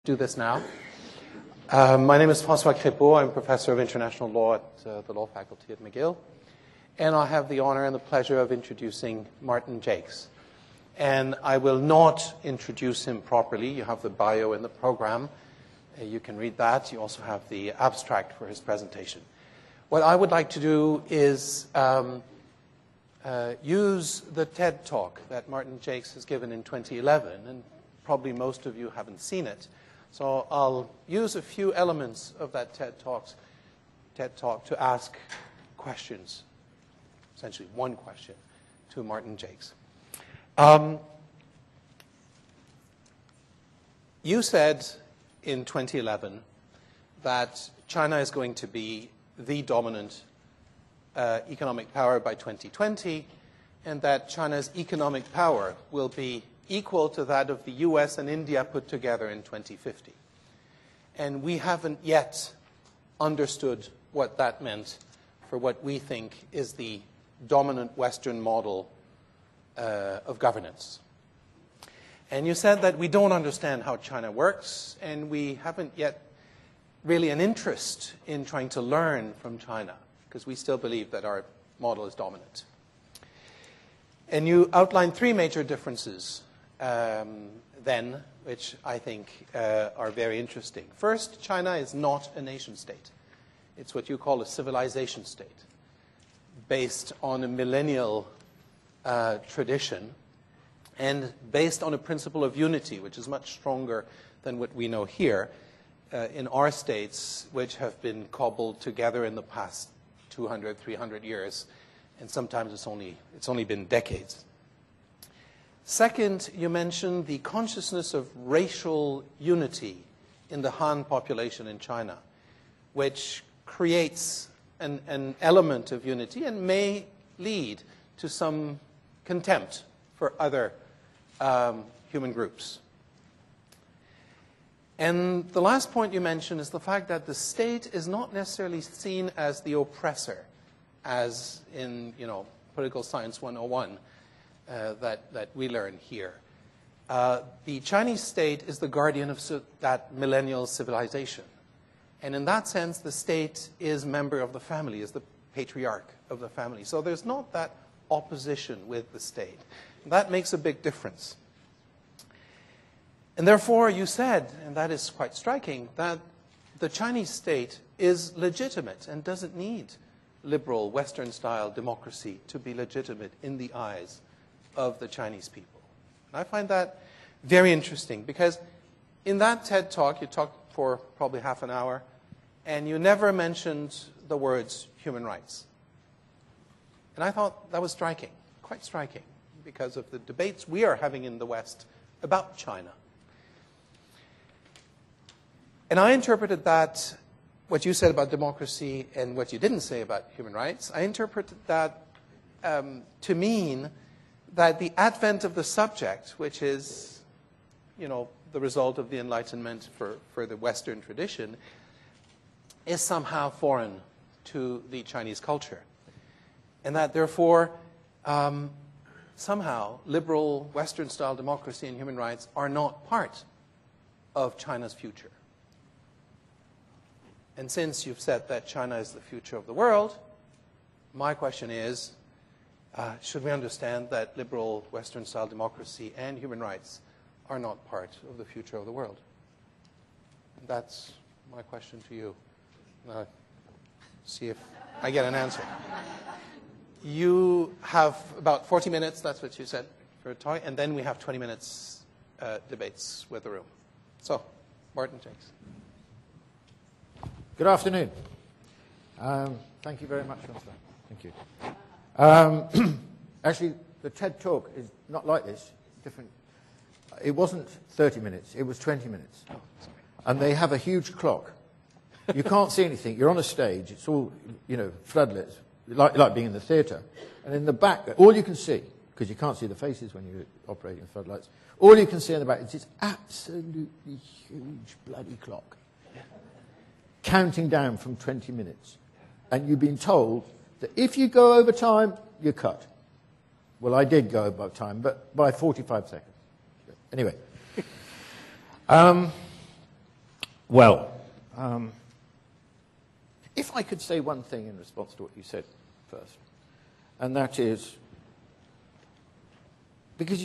Do this now. My name is François Crépeau. I'm Professor of International Law at the Law Faculty at McGill. And I have the honor and the pleasure of introducing Martin Jakes. And I will not introduce him properly. You have the bio in the program. You can read that. You also have the abstract for his presentation. What I would like to do is use the TED Talk that Martin Jakes has given in 2011. And probably most of you haven't seen it. So I'll use a few elements of that TED Talk to ask questions, essentially one question, to Martin Jakes. You said in 2011 that China is going to be the dominant economic power by 2020, and that China's economic power will be equal to that of the US and India put together in 2050. And we haven't yet understood what that meant for what we think is the dominant Western model of governance. And you said that we don't understand how China works, and we haven't yet really an interest in trying to learn from China, because we still believe that our model is dominant. And you outlined three major differences then, which I think are very interesting. First, China is not a nation state. It's what you call a civilization state, based on a millennial tradition and based on a principle of unity, which is much stronger than what we know here in our states, which have been cobbled together in the past 200, 300 years, and sometimes it's only been decades. Second, you mentioned the consciousness of racial unity in the Han population in China, which creates an element of unity and may lead to some contempt for other human groups. And the last point you mentioned is the fact that the state is not necessarily seen as the oppressor, as in, Political Science 101. That we learn here. The Chinese state is the guardian of that millennial civilization. And in that sense, the state is member of the family, is the patriarch of the family. So there's not that opposition with the state. And that makes a big difference. And therefore, you said, and that is quite striking, that the Chinese state is legitimate and doesn't need liberal Western-style democracy to be legitimate in the eyes of the Chinese people. And I find that very interesting because in that TED Talk, you talked for probably half an hour, and you never mentioned the words human rights. And I thought that was striking, quite striking, because of the debates we are having in the West about China. And I interpreted that, what you said about democracy and what you didn't say about human rights, I interpreted that to mean that the advent of the subject, which is, the result of the Enlightenment for the Western tradition, is somehow foreign to the Chinese culture. And that, therefore, somehow liberal Western-style democracy and human rights are not part of China's future. And since you've said that China is the future of the world, my question is, should we understand that liberal Western-style democracy and human rights are not part of the future of the world? And that's my question to you. See if I get an answer. You have about 40 minutes, that's what you said, for a talk, and then we have 20 minutes debates with the room. So, Martin Jakes. Good afternoon. Thank you very much, François. Thank you. Actually, the TED Talk is not like this, different. It wasn't 30 minutes, it was 20 minutes. Oh, sorry. And they have a huge clock. You can't see anything. You're on a stage. It's all, floodlights, like being in the theatre. And in the back, all you can see, because you can't see the faces when you're operating floodlights, all you can see in the back is this absolutely huge bloody clock, counting down from 20 minutes. And you've been told that if you go over time, you're cut. Well, I did go over time, but by 45 seconds. Anyway. Well, if I could say one thing in response to what you said first, and that is, because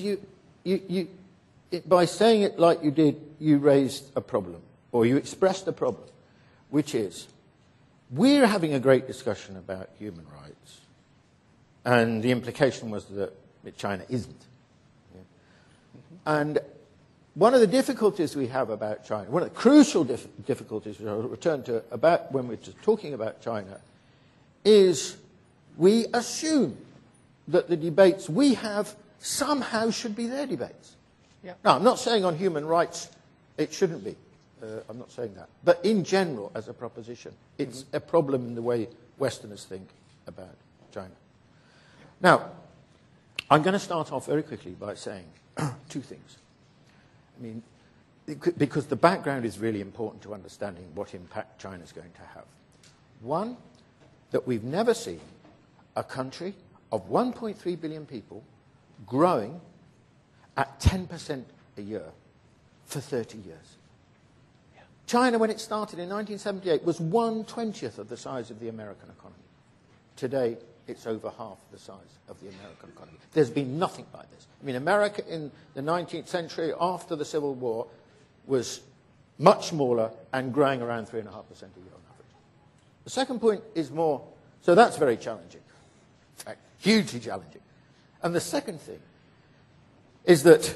by saying it like you did, you raised a problem, or you expressed a problem, which is, we're having a great discussion about human rights, and the implication was that China isn't. Yeah. And one of the difficulties we have about China, one of the crucial difficulties, which I'll return to about when we're just talking about China, is we assume that the debates we have somehow should be their debates. Yeah. Now, I'm not saying on human rights it shouldn't be. I'm not saying that. But in general, as a proposition, it's a problem in the way Westerners think about China. Now, I'm going to start off very quickly by saying two things. I mean, because the background is really important to understanding what impact China's going to have. One, that we've never seen a country of 1.3 billion people growing at 10% a year for 30 years. Yeah. China, when it started in 1978, was 1/20th of the size of the American economy. Today, it's over half the size of the American economy. There's been nothing like this. I mean, America in the 19th century, after the Civil War, was much smaller and growing around 3.5% a year on average. The second point is more, so that's very challenging. In fact, hugely challenging. And the second thing is that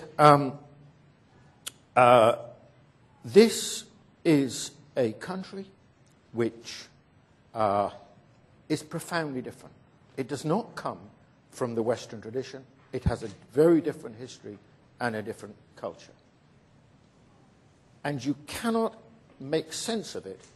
this is a country which is profoundly different. It does not come from the Western tradition. It has a very different history and a different culture. And you cannot make sense of it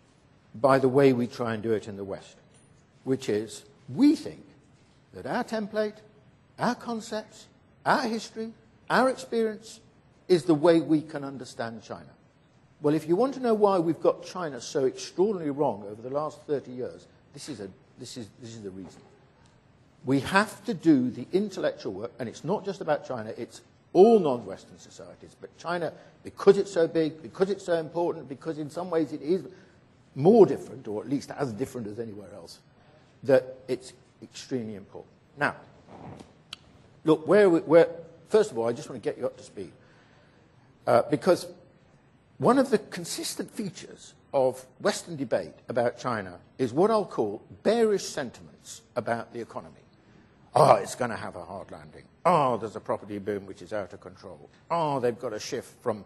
by the way we try and do it in the West, which is, we think that our template, our concepts, our history, our experience is the way we can understand China. Well, if you want to know why we've got China so extraordinarily wrong over the last 30 years, this is the reason. We have to do the intellectual work, and it's not just about China, it's all non-Western societies. But China, because it's so big, because it's so important, because in some ways it is more different, or at least as different as anywhere else, that it's extremely important. Now, look, first of all, I just want to get you up to speed. Because one of the consistent features of Western debate about China is what I'll call bearish sentiments about the economy. Oh, it's going to have a hard landing. Oh, there's a property boom which is out of control. Oh, they've got a shift from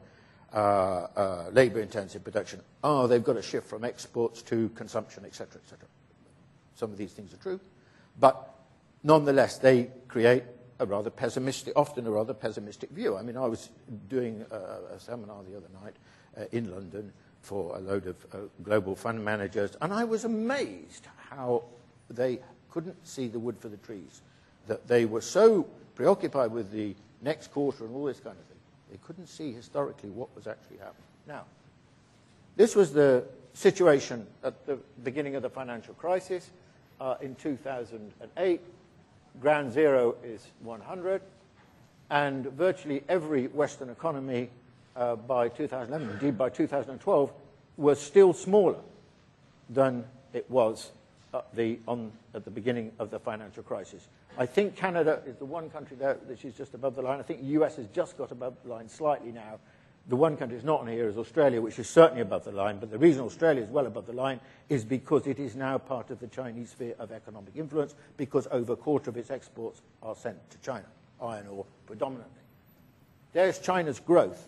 labor-intensive production. Oh, they've got a shift from exports to consumption, etc., etc. Some of these things are true. But nonetheless, they create often a rather pessimistic view. I mean, I was doing a seminar the other night in London for a load of global fund managers, and I was amazed how they couldn't see the wood for the trees, that they were so preoccupied with the next quarter and all this kind of thing. They couldn't see historically what was actually happening. Now, this was the situation at the beginning of the financial crisis in 2008. Ground zero is 100, and virtually every Western economy by 2011, indeed by 2012, was still smaller than it was at the beginning of the financial crisis. I think Canada is the one country there that is just above the line. I think the US has just got above the line slightly now. The one country that's not on here is Australia, which is certainly above the line. But the reason Australia is well above the line is because it is now part of the Chinese sphere of economic influence, because over a quarter of its exports are sent to China, iron ore predominantly. There's China's growth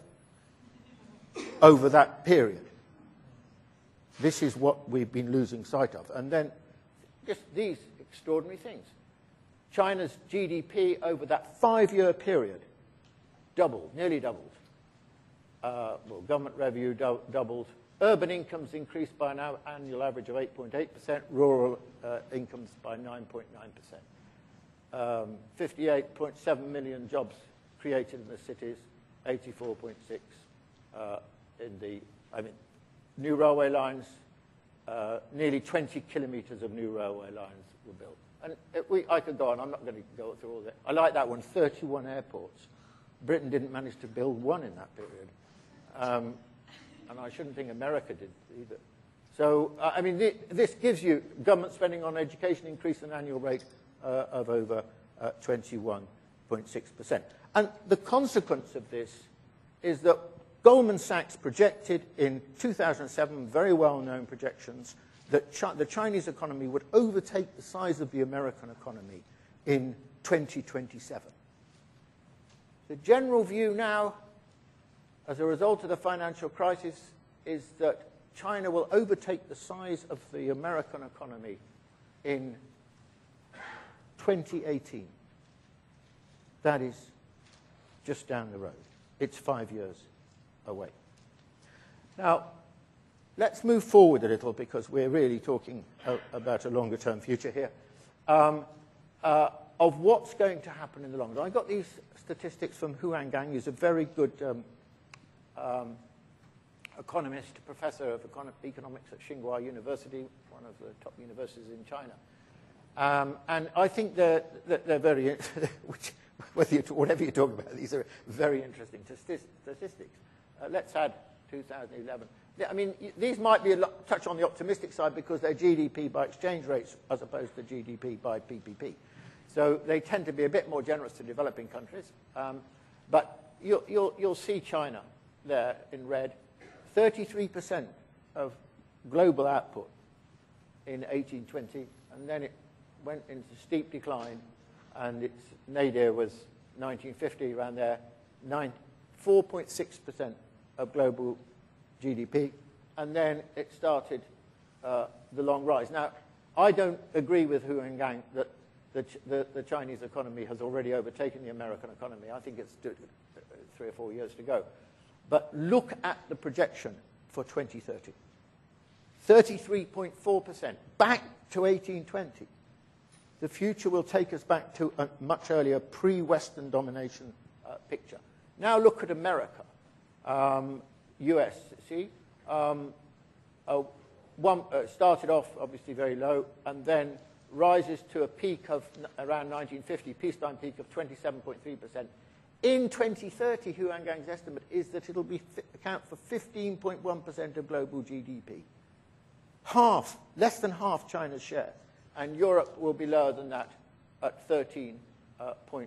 over that period. This is what we've been losing sight of. And then just these extraordinary things. China's GDP over that 5-year period doubled, nearly doubled. Government revenue doubled. Urban incomes increased by an annual average of 8.8%, rural incomes by 9.9%. 58.7 million jobs created in the cities, 84.6 new railway lines, nearly 20 kilometres of new railway lines were built. And I could go on, I'm not going to go through all that. I like that one, 31 airports. Britain didn't manage to build one in that period. and I shouldn't think America did either. So, I mean, this gives you government spending on education increase at an annual rate of over 21.6%. And the consequence of this is that Goldman Sachs projected in 2007, very well-known projections, that the Chinese economy would overtake the size of the American economy in 2027. The general view now, as a result of the financial crisis, is that China will overtake the size of the American economy in 2018. That is just down the road. It's 5 years away. Now, let's move forward a little because we're really talking about a longer-term future here, of what's going to happen in the long run. I got these statistics from Huang Gang, who's a very good economist, professor of economics at Tsinghua University, one of the top universities in China. And I think they're very, whatever you talk about, these are very interesting statistics. Let's add 2011. I mean, these might be a touch on the optimistic side because they're GDP by exchange rates as opposed to GDP by PPP. So they tend to be a bit more generous to developing countries. But you'll see China there in red. 33% of global output in 1820, and then it went into steep decline, and its nadir was 1950, around there, 4.6% of global GDP, and then it started the long rise. Now, I don't agree with Huang Gang that the Chinese economy has already overtaken the American economy. I think it's 3 or 4 years to go. But look at the projection for 2030. 33.4%, back to 1820. The future will take us back to a much earlier pre-Western domination picture. Now look at America, US, see? Started off obviously very low and then rises to a peak of around 1950, peacetime peak of 27.3%. In 2030, Huang Gang's estimate is that it'll account for 15.1% of global GDP. Half, less than half China's share. And Europe will be lower than that at 13.1%.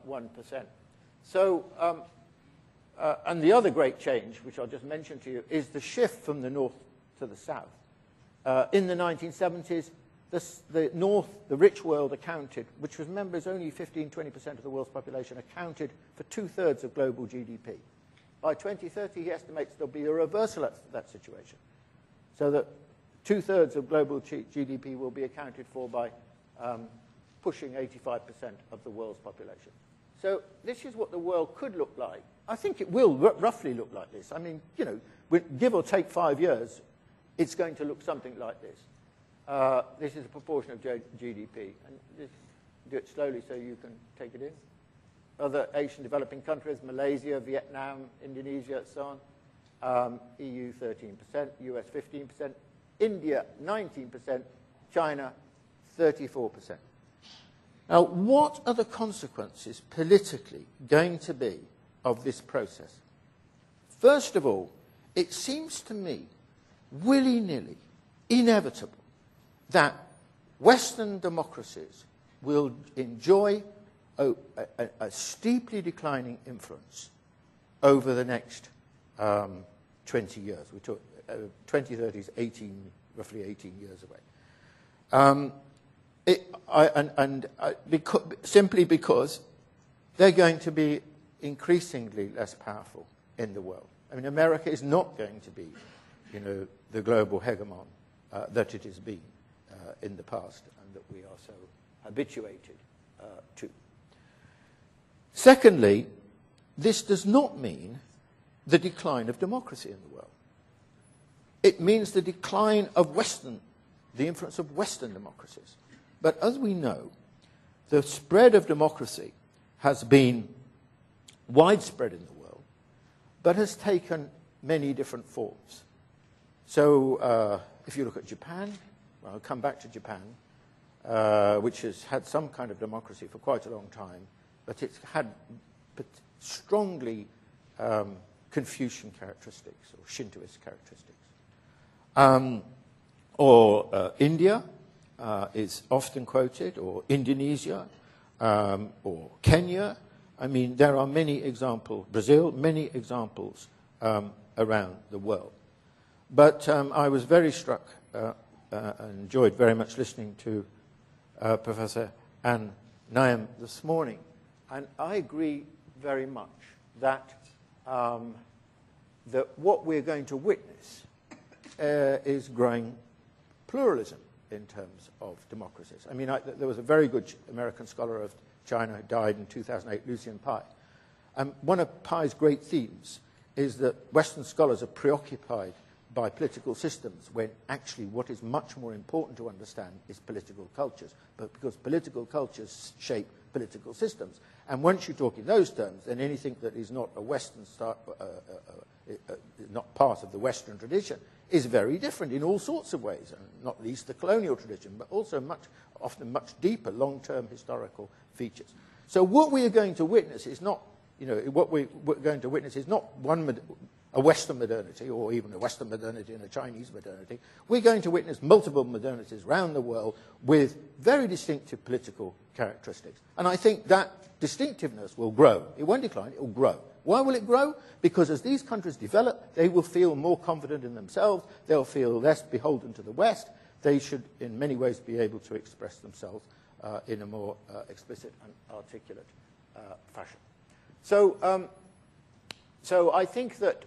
So, and the other great change, which I'll just mention to you, is the shift from the north to the south. In the 1970s, the north, the rich world accounted, which remember is only 15-20% of the world's population, accounted for 2/3 of global GDP. By 2030, he estimates there'll be a reversal of that situation, so that 2/3 of global GDP will be accounted for by pushing 85% of the world's population. So this is what the world could look like. I think it will roughly look like this. I mean, you know, give or take 5 years, it's going to look something like this. This is a proportion of GDP. And just do it slowly so you can take it in. Other Asian developing countries, Malaysia, Vietnam, Indonesia, and so on. EU 13%, US 15%, India 19%, China 34%. Now, what are the consequences politically going to be of this process? First of all, it seems to me willy-nilly inevitable that Western democracies will enjoy a steeply declining influence over the next 20 years. We talk 2030 is roughly 18 years away. Simply because they're going to be increasingly less powerful in the world. I mean, America is not going to be, you know, the global hegemon that it has been in the past and that we are so habituated to. Secondly, this does not mean the decline of democracy in the world. It means the decline of the influence of Western democracies. But as we know, the spread of democracy has been widespread in the world, but has taken many different forms. So if you look at Japan, well, I'll come back to Japan, which has had some kind of democracy for quite a long time, but it's had strongly Confucian characteristics or Shintoist characteristics. Or India is often quoted, or Indonesia, or Kenya. I mean, there are many examples, Brazil, many examples around the world. But I was very struck and enjoyed very much listening to Professor Anne Naim this morning. And I agree very much that what we're going to witness is growing pluralism in terms of democracies. I mean, there was a very good American scholar of China who died in 2008, Lucian Pai. One of Pai's great themes is that Western scholars are preoccupied by political systems when actually what is much more important to understand is political cultures, but because political cultures shape political systems. And once you talk in those terms, then anything that is not a Western not part of the Western tradition is very different in all sorts of ways, and not least the colonial tradition, but also often much deeper long-term historical features. So what we are going to witness is not, what we're going to witness is not a Western modernity, or even a Western modernity and a Chinese modernity. We're going to witness multiple modernities around the world with very distinctive political characteristics. And I think that distinctiveness will grow. It won't decline, it will grow. Why will it grow? Because as these countries develop, they will feel more confident in themselves, they'll feel less beholden to the West, they should in many ways be able to express themselves in a more explicit and articulate fashion. So I think that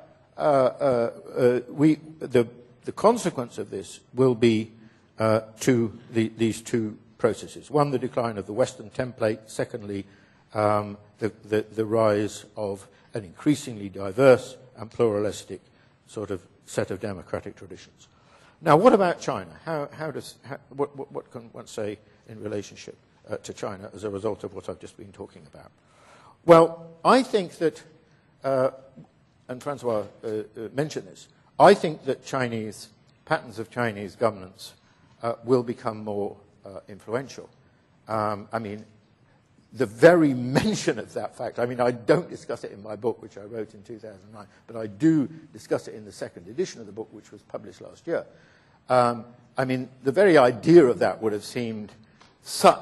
the consequence of this will be these two processes. One, the decline of the Western template. Secondly, the rise of an increasingly diverse and pluralistic sort of set of democratic traditions. Now, what about China? What can one say in relationship to China as a result of what I've just been talking about? Well, I think that, and Francois mentioned this, I think that patterns of Chinese governance will become more influential. I mean, the very mention of that fact, I mean, I don't discuss it in my book, which I wrote in 2009, but I do discuss it in the second edition of the book, which was published last year. I mean, the very idea of that would have seemed so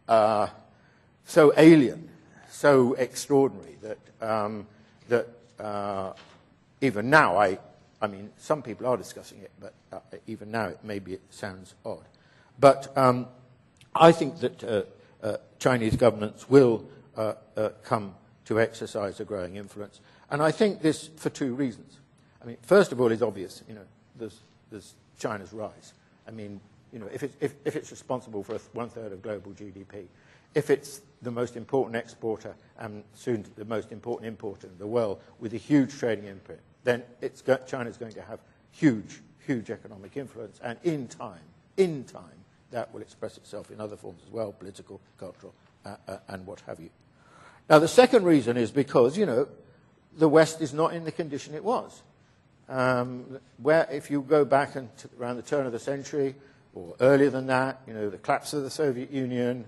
alien, so extraordinary that even now, I mean, some people are discussing it, but even now it sounds odd. But I think that Chinese governments will come to exercise a growing influence, and I think this for two reasons. I mean, first of all, it's obvious. There's China's rise. I mean, if it's responsible for 1/3 of global GDP, if it's the most important exporter and soon the most important importer in the world with a huge trading input, then China's going to have huge economic influence, and in time, that will express itself in other forms as well, political, cultural, and what have you. Now, the second reason is because, the West is not in the condition it was. Where if you go back around the turn of the century, or earlier than that, the collapse of the Soviet Union,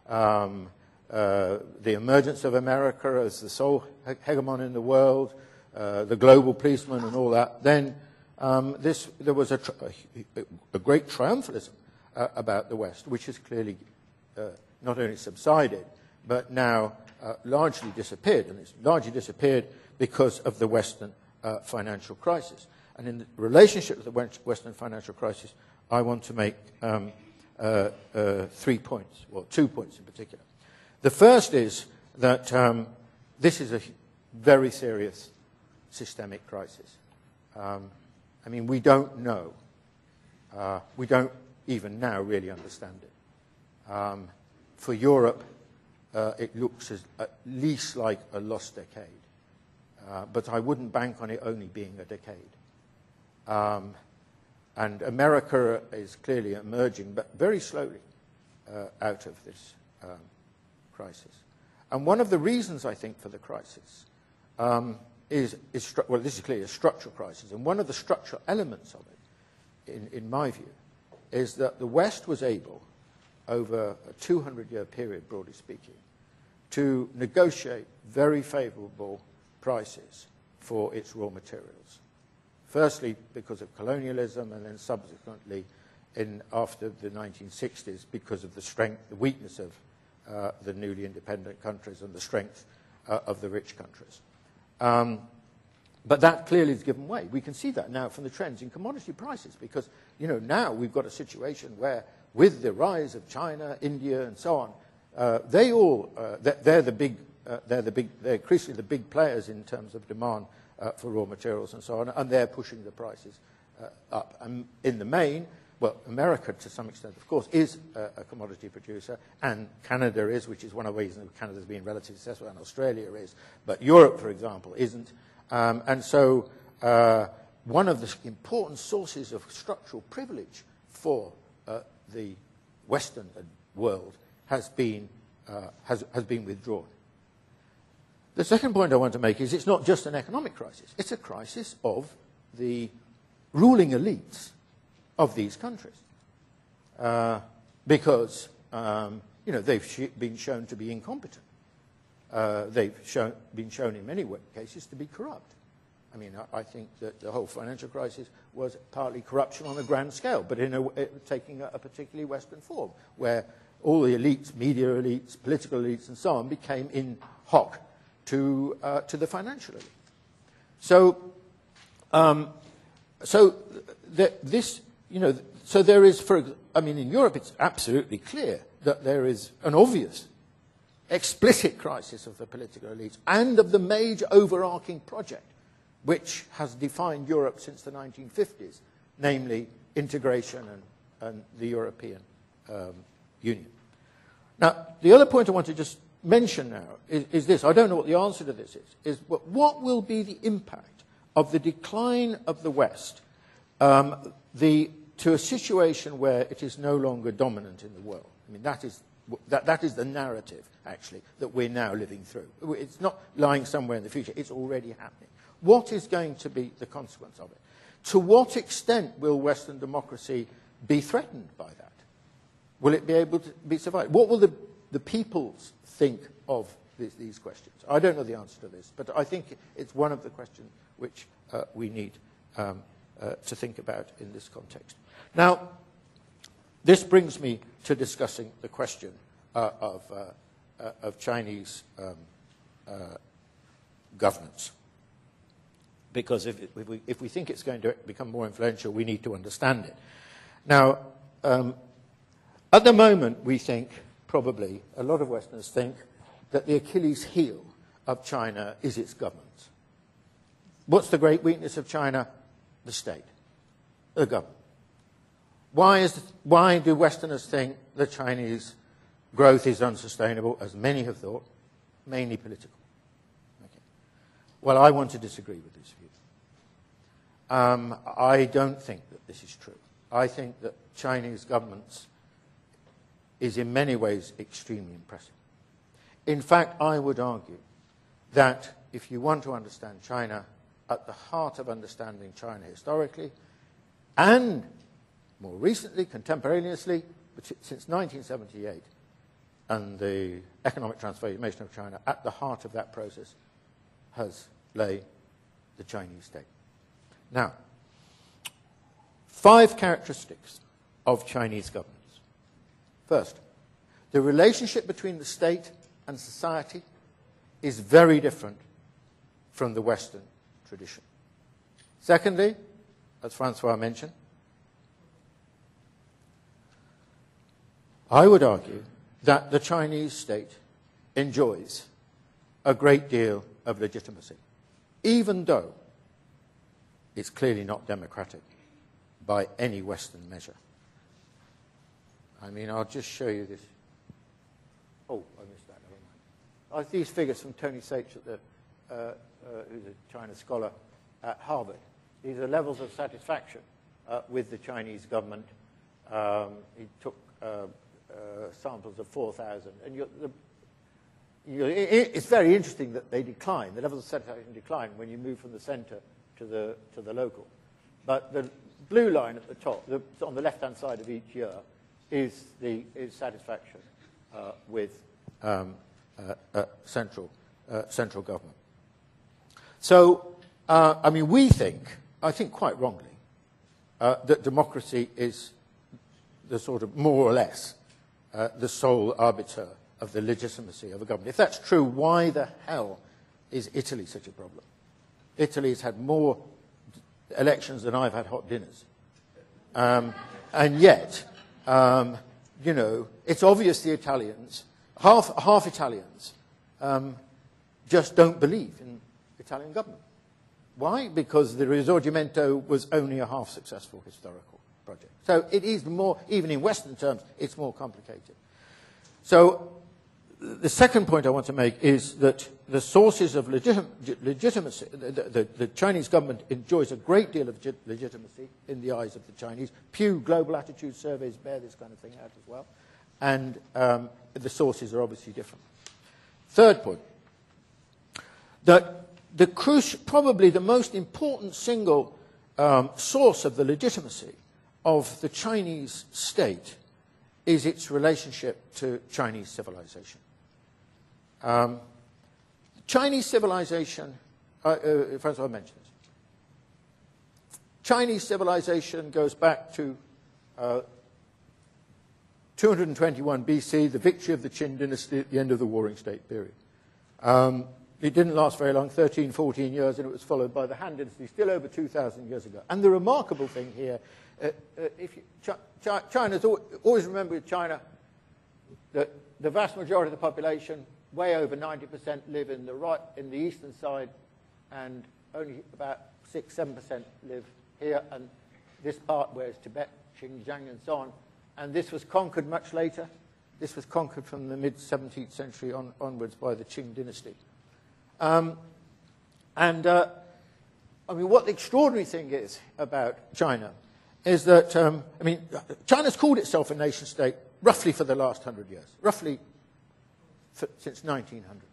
the emergence of America as the sole hegemon in the world, the global policeman and all that, then there was a great triumphalism about the West, which has clearly not only subsided, but now largely disappeared. And it's largely disappeared because of the Western financial crisis. And in the relationship with the Western financial crisis, I want to make 3 points, well, 2 points in particular. The first is that this is a very serious systemic crisis. I mean, we don't know. We don't even now really understand it. For Europe, it looks at least like a lost decade. But I wouldn't bank on it only being a decade. And America is clearly emerging, but very slowly, out of this crisis. And one of the reasons, I think, for the crisis is this is clearly a structural crisis. And one of the structural elements of it, in my view, is that the West was able, over a 200-year period, broadly speaking, to negotiate very favorable prices for its raw materials. Firstly, because of colonialism, and then subsequently, after the 1960s, because of the weakness of the newly independent countries and the strength of the rich countries. But that clearly has given way. We can see that now from the trends in commodity prices, because now we've got a situation where, with the rise of China, India, and so on, they're increasingly the big players in terms of demand for raw materials and so on, and they're pushing the prices up. And in the main, well, America, to some extent, of course, is a commodity producer, and Canada is, which is one of the reasons Canada's been relatively successful, and Australia is. But Europe, for example, isn't. And so one of the important sources of structural privilege for the Western world has been withdrawn. The second point I want to make is it's not just an economic crisis. It's a crisis of the ruling elites of these countries, because they've been shown to be incompetent. They've been shown in many cases to be corrupt. I mean, I think that the whole financial crisis was partly corruption on a grand scale, but taking a particularly Western form, where all the elites, media elites, political elites, and so on, became in hoc to the financial elite. So there is, in Europe, it's absolutely clear that there is an obvious, explicit crisis of the political elites and of the major overarching project which has defined Europe since the 1950s, namely integration and the European Union. Now, the other point I want to just mention now is this. I don't know what the answer to this is what will be the impact of the decline of the West to a situation where it is no longer dominant in the world? I mean, that is the narrative, actually, that we're now living through. It's not lying somewhere in the future. It's already happening. What is going to be the consequence of it? To what extent will Western democracy be threatened by that? Will it be able to be survived? What will the peoples think of these questions? I don't know the answer to this, but I think it's one of the questions which we need to think about in this context. Now, this brings me to discussing the question of Chinese governance. Because if we think it's going to become more influential, we need to understand it. Now, at the moment, we think, probably, a lot of Westerners think that the Achilles heel of China is its government. What's the great weakness of China? The state, the government. Why do Westerners think the Chinese growth is unsustainable, as many have thought? Mainly political. Okay. Well, I want to disagree with this view. I don't think that this is true. I think that Chinese governance is in many ways extremely impressive. In fact, I would argue that if you want to understand China, at the heart of understanding China historically, and more recently, contemporaneously, since 1978, and the economic transformation of China, at the heart of that process has lay the Chinese state. Now, 5 characteristics of Chinese governance. First, the relationship between the state and society is very different from the Western tradition. Secondly, as Francois mentioned, I would argue that the Chinese state enjoys a great deal of legitimacy, even though it's clearly not democratic by any Western measure. I mean, I'll just show you this. Oh, I missed that. Never mind. These figures from Tony Sach, who's a China scholar at Harvard. These are levels of satisfaction with the Chinese government. He took samples of 4,000. And it's very interesting that they decline. The levels of satisfaction decline when you move from the center to the local. But the blue line at the top, on the left-hand side of each year, is satisfaction with central government. So I mean, we think, I think quite wrongly, that democracy is the sort of, more or less, the sole arbiter of the legitimacy of a government. If that's true, why the hell is Italy such a problem? Italy has had more elections than I've had hot dinners. And yet, you know, it's obvious the Italians, half Italians, just don't believe in Italian government. Why? Because the Risorgimento was only a half-successful historical project. So it is more, even in Western terms, it's more complicated. So the second point I want to make is that the sources of legitimacy, the Chinese government enjoys a great deal of legitimacy in the eyes of the Chinese. Pew Global Attitude Surveys bear this kind of thing out as well. And the sources are obviously different. Third point, that probably the most important single source of the legitimacy of the Chinese state is its relationship to Chinese civilization. Chinese civilization, Francois mentioned this. Chinese civilization goes back to 221 BC, the victory of the Qin dynasty at the end of the Warring State period. It didn't last very long, 13, 14 years, and it was followed by the Han Dynasty, still over 2,000 years ago. And the remarkable thing here, China's always remember with China that the vast majority of the population, way over 90%, live in the eastern side, and only about 6-7% live here, and this part where it's Tibet, Xinjiang, and so on. And this was conquered much later. This was conquered from the mid-17th century onwards by the Qing dynasty. I mean, what the extraordinary thing is about China is that, I mean, China's called itself a nation-state roughly for the last 100 years, roughly since 1900.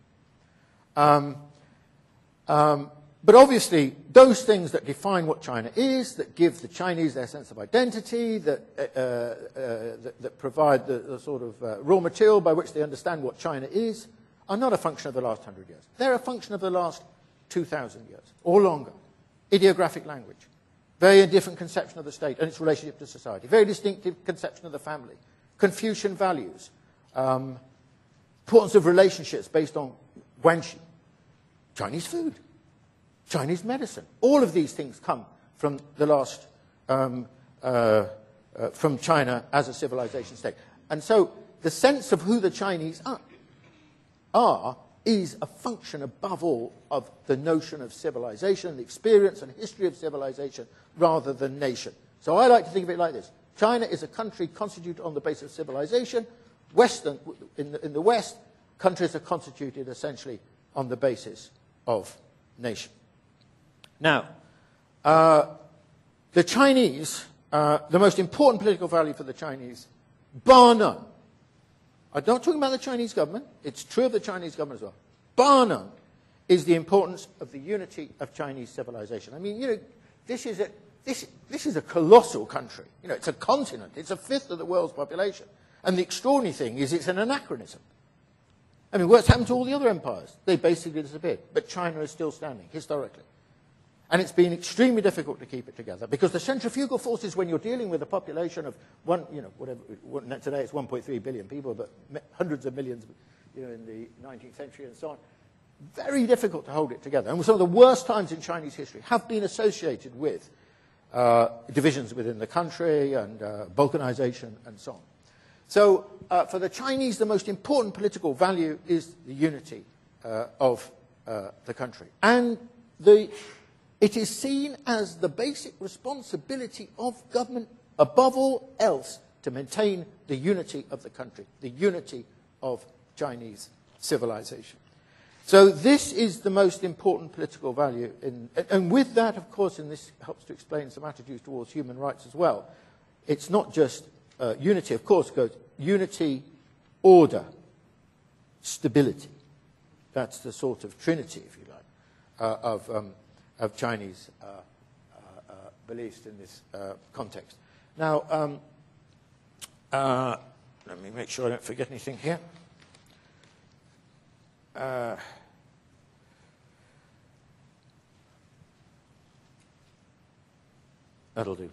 But obviously, those things that define what China is, that give the Chinese their sense of identity, that provide the sort of raw material by which they understand what China is, are not a function of the last 100 years. They're a function of the last 2,000 years, or longer. Ideographic language, very different conception of the state and its relationship to society, very distinctive conception of the family, Confucian values, importance of relationships based on guanxi, Chinese food, Chinese medicine. All of these things come from the last, from China as a civilization state. And so the sense of who the Chinese are is a function above all of the notion of civilization, the experience and history of civilization, rather than nation. So I like to think of it like this. China is a country constituted on the basis of civilization. In the West, countries are constituted essentially on the basis of nation. Now, the Chinese, the most important political value for the Chinese, bar none. I'm not talking about the Chinese government. It's true of the Chinese government as well. Bar none is the importance of the unity of Chinese civilization. I mean, you know, this is a colossal country. You know, it's a continent. It's a fifth of the world's population. And the extraordinary thing is it's an anachronism. I mean, what's happened to all the other empires? They basically disappeared. But China is still standing, historically. And it's been extremely difficult to keep it together because the centrifugal forces, when you're dealing with a population of today it's 1.3 billion people, but hundreds of millions, you know, in the 19th century and so on, very difficult to hold it together. And some of the worst times in Chinese history have been associated with divisions within the country and balkanization and so on. So for the Chinese, the most important political value is the unity of the country. And it is seen as the basic responsibility of government, above all else, to maintain the unity of the country, the unity of Chinese civilization. So this is the most important political value. And with that, of course, and this helps to explain some attitudes towards human rights as well, it's not just unity, of course, goes unity, order, stability. That's the sort of trinity, if you like, of Chinese beliefs in this context. Now, let me make sure I don't forget anything here. That'll do.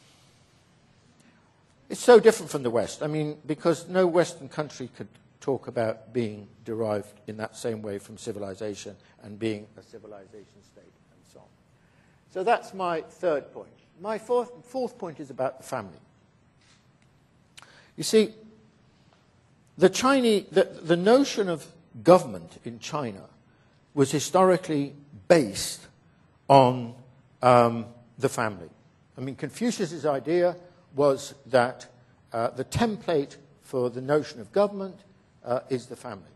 It's so different from the West. I mean, because no Western country could talk about being derived in that same way from civilization and being a civilization state and so on. So that's my third point. My fourth point is about the family. You see, the notion of government in China was historically based on the family. I mean, Confucius's idea was that the template for the notion of government is the family.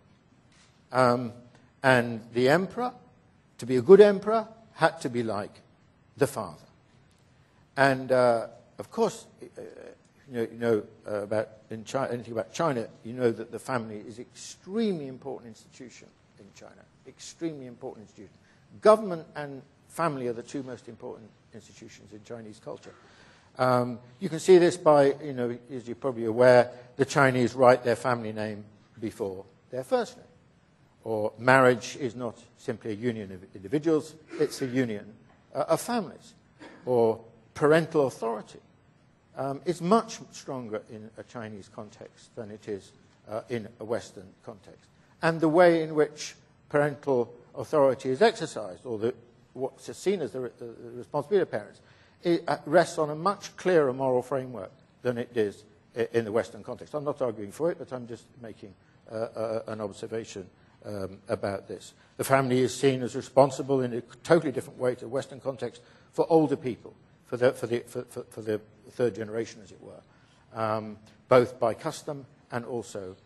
And the emperor, to be a good emperor, had to be like the father. And, of course, you know about in China, anything about China, you know that the family is an extremely important institution in China, extremely important institution. Government and family are the two most important institutions in Chinese culture. You can see this by, as you're probably aware, the Chinese write their family name before their first name. Or marriage is not simply a union of individuals, it's a union of families. Or parental authority is much stronger in a Chinese context than it is in a Western context. And the way in which parental authority is exercised, or what's seen as the responsibility of parents, it rests on a much clearer moral framework than it is in the Western context. I'm not arguing for it, but I'm just making an observation about this. The family is seen as responsible in a totally different way to the Western context for older people, for the third generation, as it were, both by custom and also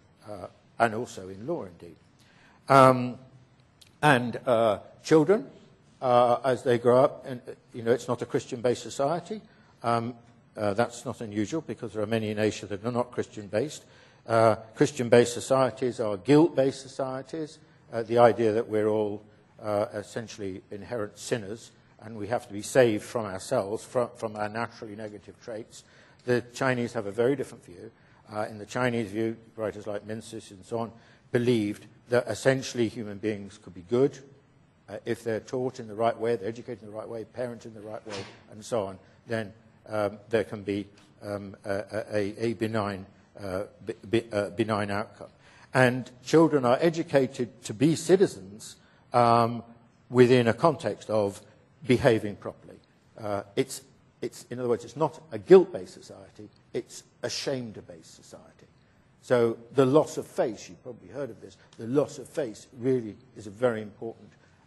in law, indeed. And children, as they grow up, and it's not a Christian-based society. That's not unusual because there are many in Asia that are not Christian-based. Christian-based societies are guilt-based societies. The idea that we're all essentially inherent sinners and we have to be saved from ourselves, from our naturally negative traits. The Chinese have a very different view. In the Chinese view, writers like Mencius and so on believed that essentially human beings could be good if they're taught in the right way, they're educated in the right way, parented in the right way, and so on. Then there can be a benign outcome. And children are educated to be citizens within a context of behaving properly. In other words, it's not a guilt-based society, it's a shame-based society. So the loss of face, you've probably heard of this, the loss of face really is a very important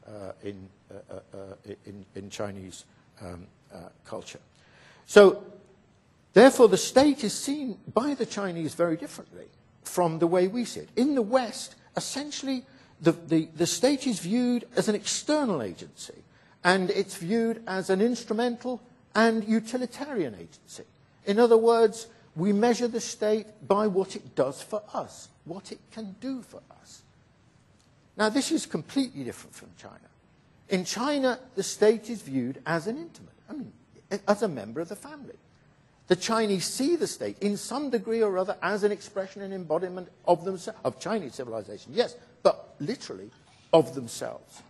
in Chinese culture. So, therefore, the state is seen by the Chinese very differently from the way we see it. In the West, essentially, the state is viewed as an external agency, and it's viewed as an instrumental and utilitarian agency. In other words, we measure the state by what it does for us, what it can do for us. Now, this is completely different from China. In China, the state is viewed as an intimate, as a member of the family. The Chinese see the state, in some degree or other, as an expression and embodiment of themselves, of Chinese civilization, yes, but literally of themselves.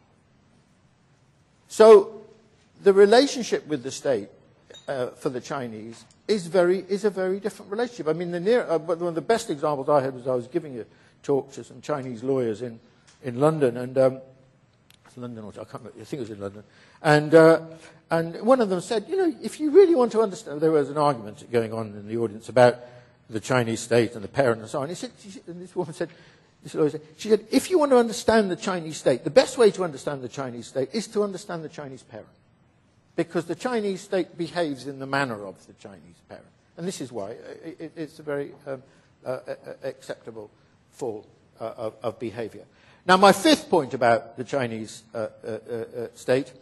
So, the relationship with the state for the Chinese is a very different relationship. I mean, one of the best examples I had was I was giving a talk to some Chinese lawyers in London, and London, or I can't remember, I think it was in London, and one of them said, if you really want to understand, there was an argument going on in the audience about the Chinese state and the parent and so on. And this woman said, this lawyer said, she said, if you want to understand the Chinese state, the best way to understand the Chinese state is to understand the Chinese parent, because the Chinese state behaves in the manner of the Chinese parent, and this is why it's a very acceptable form of behavior. Now, my fifth point about the Chinese state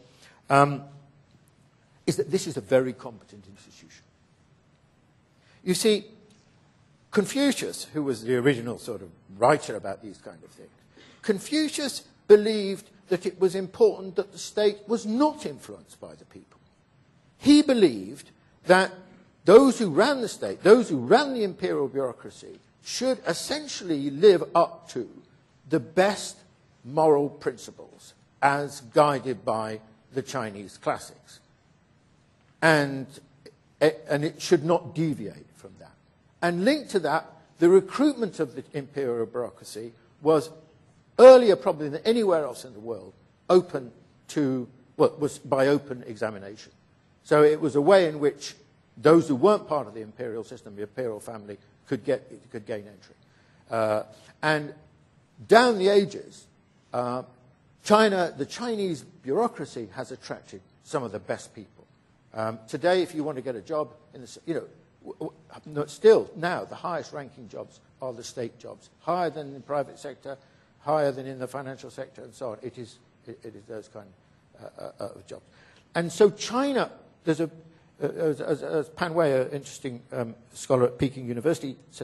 is that this is a very competent institution. You see, Confucius, who was the original sort of writer about these kind of things, Confucius believed that it was important that the state was not influenced by the people. He believed that those who ran the state, those who ran the imperial bureaucracy, should essentially live up to the best moral principles as guided by the Chinese classics. And and it should not deviate from that. And linked to that, the recruitment of the imperial bureaucracy was earlier probably than anywhere else in the world open to, well, was by open examination. So it was a way in which those who weren't part of the imperial system, the imperial family, could gain entry. And down the ages, the Chinese bureaucracy has attracted some of the best people. Today, if you want to get a job in the, still now the highest ranking jobs are the state jobs, higher than in the private sector, higher than in the financial sector, and so on. It is those kind of jobs. And so China, there's as Pan Wei, an interesting scholar at Peking University, says,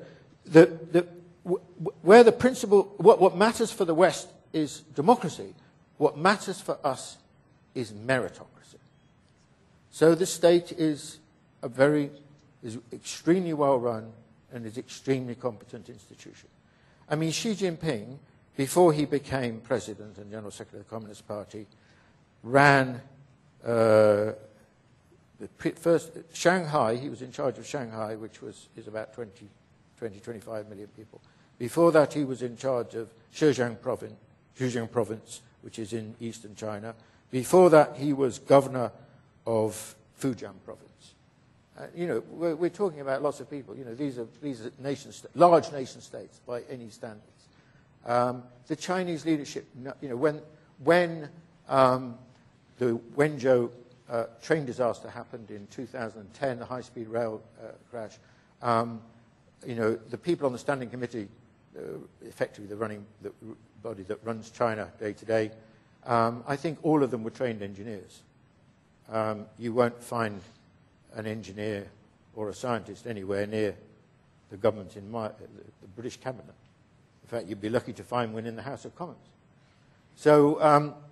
where the principle, what matters for the West is democracy, what matters for us is meritocracy. So the state is extremely well run and is extremely competent institution. I mean, Xi Jinping, before he became president and general secretary of the Communist Party, ran the first Shanghai. He was in charge of Shanghai, which is about 25 million people. Before that, he was in charge of Zhejiang province, which is in eastern China. Before that, he was governor of Fujian province. We're talking about lots of people. These are large nation states by any standards. The Chinese leadership, when the Wenzhou train disaster happened in 2010, the high-speed rail crash, the people on the standing committee, effectively the body that runs China day to day, I think all of them were trained engineers. You won't find an engineer or a scientist anywhere near the government in the British cabinet. In fact, you'd be lucky to find one in the House of Commons. So,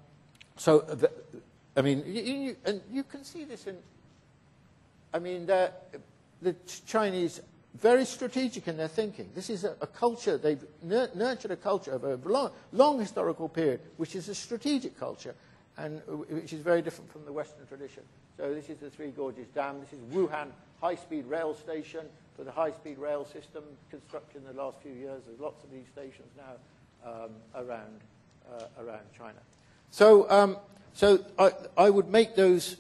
I mean, you can see this in. I mean, the Chinese very strategic in their thinking. This is a culture they've nurtured a culture over a long historical period, which is a strategic culture, and which is very different from the Western tradition. So this is the Three Gorges Dam. This is Wuhan high-speed rail station for the high-speed rail system constructed in the last few years. There's lots of these stations now around China. So, I would make those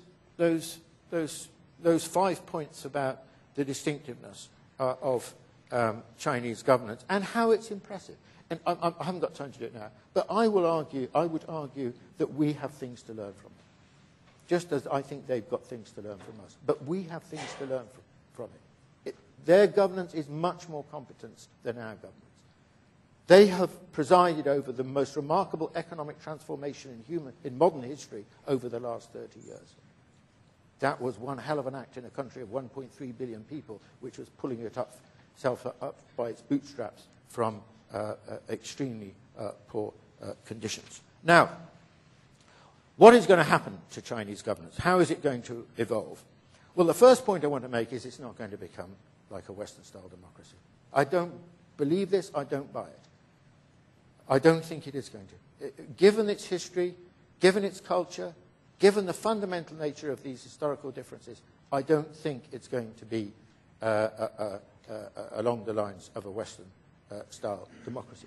5 points about the distinctiveness of Chinese governance and how it's impressive. And I haven't got time to do it now, but I would argue that we have things to learn from it. Just as I think they've got things to learn from us. But we have things to learn from it. Their governance is much more competent than our governance. They have presided over the most remarkable economic transformation in modern history over the last 30 years. That was one hell of an act in a country of 1.3 billion people, which was pulling itself up by its bootstraps from extremely poor conditions. Now, what is going to happen to Chinese governance? How is it going to evolve? Well, the first point I want to make is it's not going to become like a Western-style democracy. I don't believe this. I don't buy it. I don't think it is going to. Given its history, given its culture, given the fundamental nature of these historical differences, I don't think it's going to be along the lines of a Western-style democracy.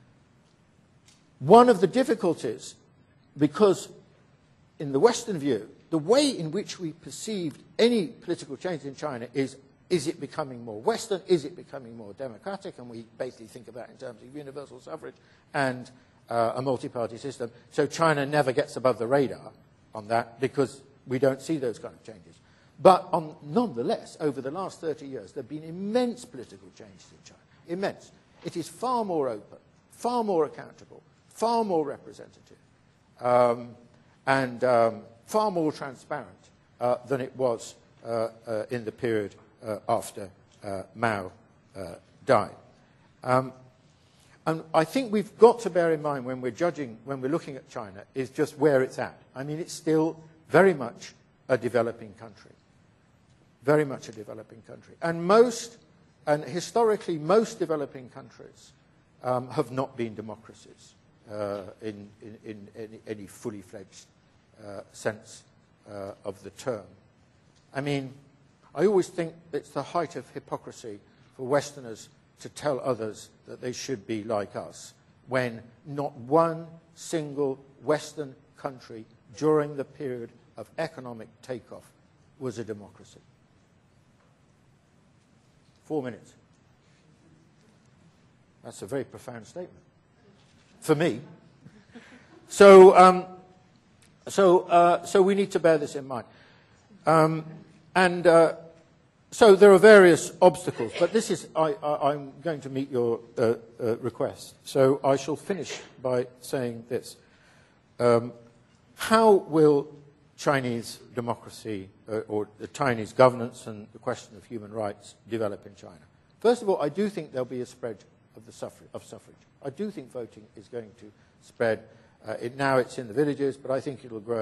One of the difficulties, because in the Western view, the way in which we perceived any political change in China is it becoming more Western? Is it becoming more democratic? And we basically think about it in terms of universal suffrage and a multi-party system. So China never gets above the radar on that because we don't see those kind of changes. But nonetheless, over the last 30 years, there have been immense political changes in China. Immense. It is far more open, far more accountable, far more representative, and far more transparent than it was in the period after Mao died. And I think we've got to bear in mind when we're looking at China, is just where it's at. I mean, it's still very much a developing country. Very much a developing country. And historically, most developing countries have not been democracies in any fully fledged sense of the term. I mean, I always think it's the height of hypocrisy for Westerners to tell others that they should be like us, when not one single Western country during the period of economic takeoff was a democracy. 4 minutes. That's a very profound statement. For me. So we need to bear this in mind. So there are various obstacles, but this is, I'm going to meet your request. So I shall finish by saying this. How will Chinese democracy or the Chinese governance and the question of human rights develop in China? First of all, I do think there'll be a spread of suffrage. I do think voting is going to spread. Now it's in the villages, but I think it'll grow,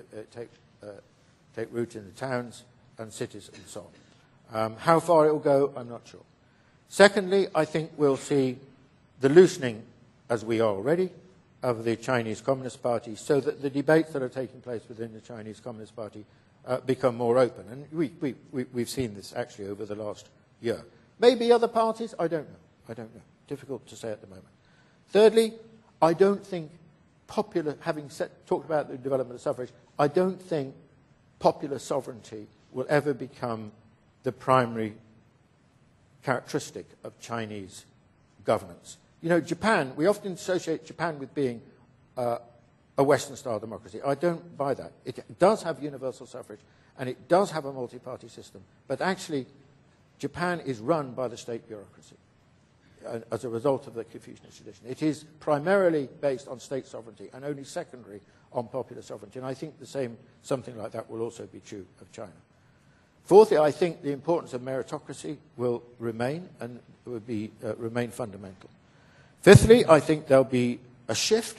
take root in the towns and cities and so on. How far it will go, I'm not sure. Secondly, I think we'll see the loosening, as we are already, of the Chinese Communist Party, so that the debates that are taking place within the Chinese Communist Party become more open. And we've seen this actually over the last year. Maybe other parties, I don't know. Difficult to say at the moment. Thirdly, I don't think talked about the development of suffrage, I don't think popular sovereignty will ever become the primary characteristic of Chinese governance. You know, Japan, we often associate Japan with being a Western-style democracy. I don't buy that. It does have universal suffrage, and it does have a multi-party system, but actually Japan is run by the state bureaucracy as a result of the Confucianist tradition. It is primarily based on state sovereignty and only secondary on popular sovereignty, and I think something like that will also be true of China. Fourthly, I think the importance of meritocracy will remain and will remain fundamental. Fifthly, I think there'll be a shift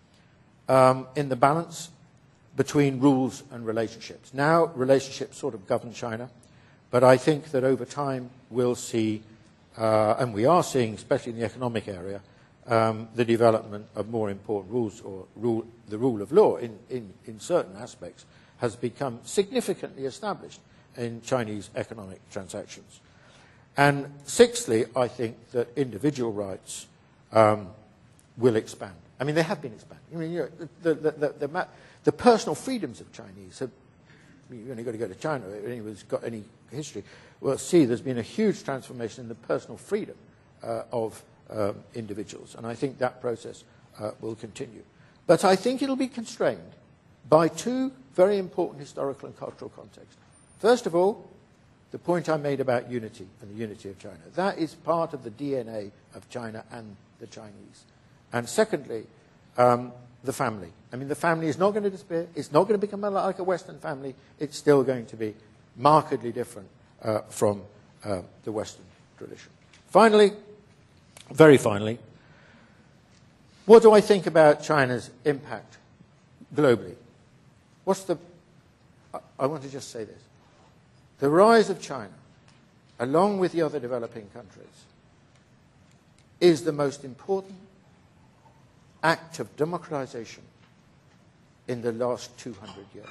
in the balance between rules and relationships. Now, relationships sort of govern China, but I think that over time we'll see, and we are seeing, especially in the economic area, the development of more important rules, or the rule of law in certain aspects has become significantly established in Chinese economic transactions. And sixthly, I think that individual rights will expand. I mean, they have been expanding. I mean, you know, the personal freedoms of Chinese have, you've only got to go to China, if anyone's got any history, will see there's been a huge transformation in the personal freedom of individuals. And I think that process will continue. But I think it'll be constrained by two very important historical and cultural contexts. First of all, the point I made about unity and the unity of China. That is part of the DNA of China and the Chinese. And secondly, the family. I mean, the family is not going to disappear. It's not going to become like a Western family. It's still going to be markedly different from the Western tradition. Finally, very finally, what do I think about China's impact globally? I want to just say this. The rise of China, along with the other developing countries, is the most important act of democratization in the last 200 years.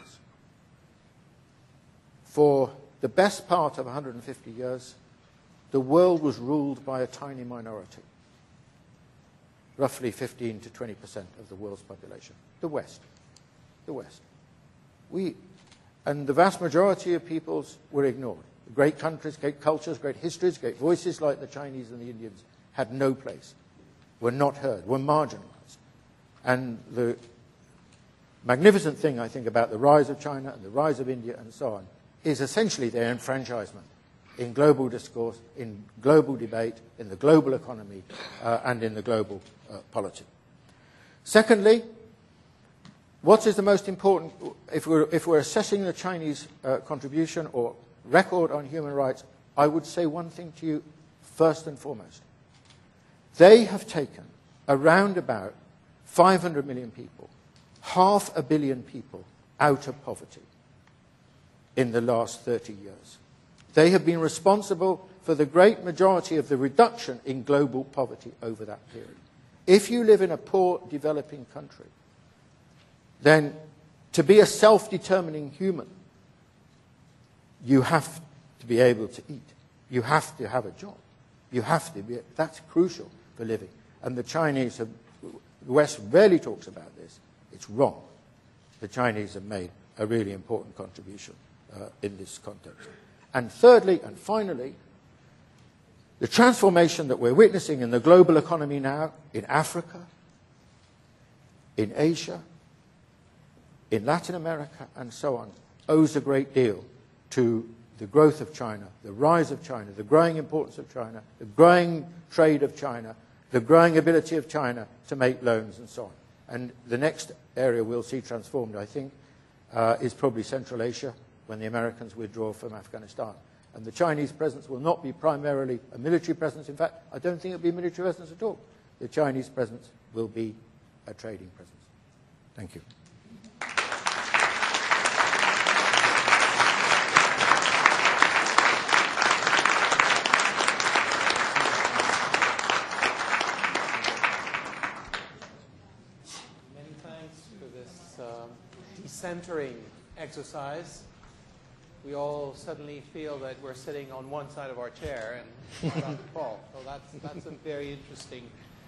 For the best part of 150 years, the world was ruled by a tiny minority, roughly 15 to 20% of the world's population, the West. The West. And the vast majority of peoples were ignored. Great countries, great cultures, great histories, great voices like the Chinese and the Indians had no place, were not heard, were marginalized. And the magnificent thing, I think, about the rise of China and the rise of India and so on is essentially their enfranchisement in global discourse, in global debate, in the global economy, and in the global polity. Secondly, what is the most important, if we're assessing the Chinese contribution or record on human rights, I would say one thing to you first and foremost. They have taken around about 500 million people, 500 million people out of poverty in the last 30 years. They have been responsible for the great majority of the reduction in global poverty over that period. If you live in a poor developing country, then to be a self-determining human, you have to be able to eat. You have to have a job. You have to be. That's crucial for living. And the Chinese have, the West rarely talks about this. It's wrong. The Chinese have made a really important contribution in this context. And thirdly and finally, the transformation that we're witnessing in the global economy now, in Africa, in Asia, in Latin America, and so on, owes a great deal to the growth of China, the rise of China, the growing importance of China, the growing trade of China, the growing ability of China to make loans and so on. And the next area we'll see transformed, I think, is probably Central Asia, when the Americans withdraw from Afghanistan. And the Chinese presence will not be primarily a military presence. In fact, I don't think it'll be a military presence at all. The Chinese presence will be a trading presence. Thank you. Many thanks for this decentering exercise. We all suddenly feel that we're sitting on one side of our chair and about to fall. So that's a very interesting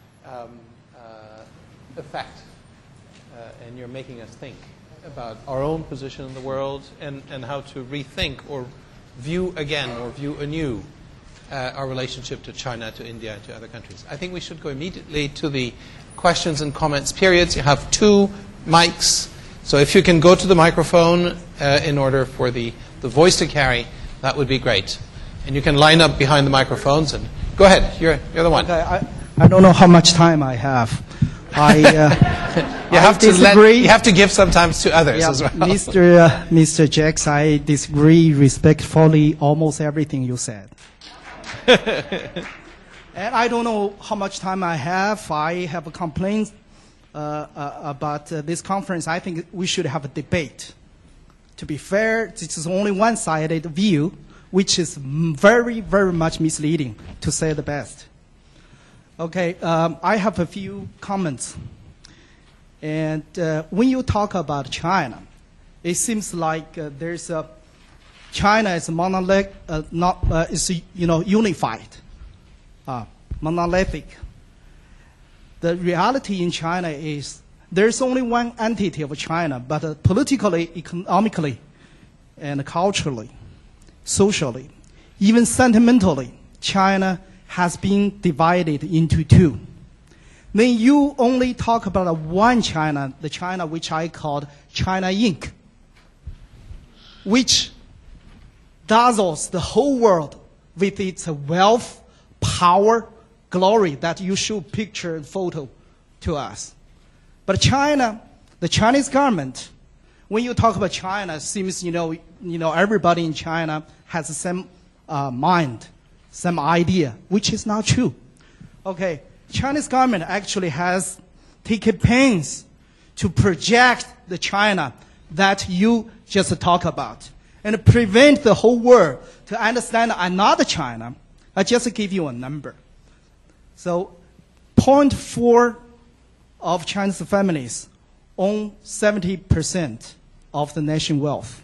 effect. And you're making us think about our own position in the world and how to rethink or view again or view anew our relationship to China, to India, and to other countries. I think we should go immediately to the questions and comments periods. You have 2 mics. So if you can go to the microphone in order for the voice to carry, that would be great. And you can line up behind the microphones and go ahead. You're the one. Okay, I don't know how much time I have. You have to give sometimes to others as well. Mr. Jacks, I disagree respectfully almost everything you said. And I don't know how much time I have. I have a complaint about this conference. I think we should have a debate. To be fair, this is only one-sided view, which is very, very much misleading, to say the best. Okay, I have a few comments. And when you talk about China, it seems like there's a China is monolithic, unified, monolithic. The reality in China is there's only one entity of China, but politically, economically, and culturally, socially, even sentimentally, China has been divided into 2. Then you only talk about one China, the China which I called China Inc., which dazzles the whole world with its wealth, power, glory that you show picture and photo to us. But China, the Chinese government, when you talk about China, it seems everybody in China has the same mind, same idea, which is not true. Okay, Chinese government actually has taken pains to project the China that you just talk about and prevent the whole world to understand another China. I just give you a number. So 0.4 of Chinese families own 70% of the nation wealth.